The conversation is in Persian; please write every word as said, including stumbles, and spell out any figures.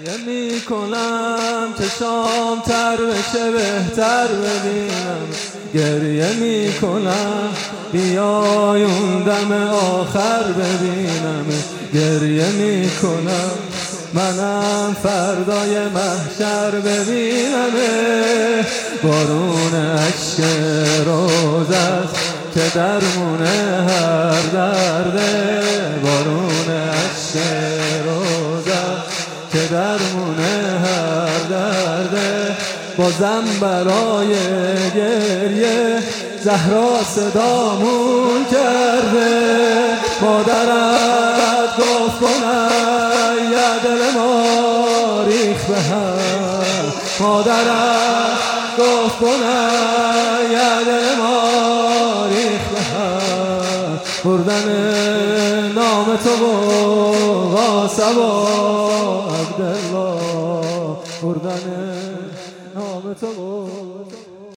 گریه می کنم چشام تر بشه بهتر ببینم، گریه می کنم بیای اون دم آخر ببینم، گریه می کنم منم فردای محشر ببینم. بارون اشک روز است که درمونه هر درده، بارون اشک روز است که درمونه هر درده. بازم برای گریه زهرا صدامون کرده، مادرت گفت بنیه دل ما ریخ به هم، مادرت گفت بنیه دل ما ریخ به هم. بردن نام تو و قاسم و عبدالله، بردن نام تو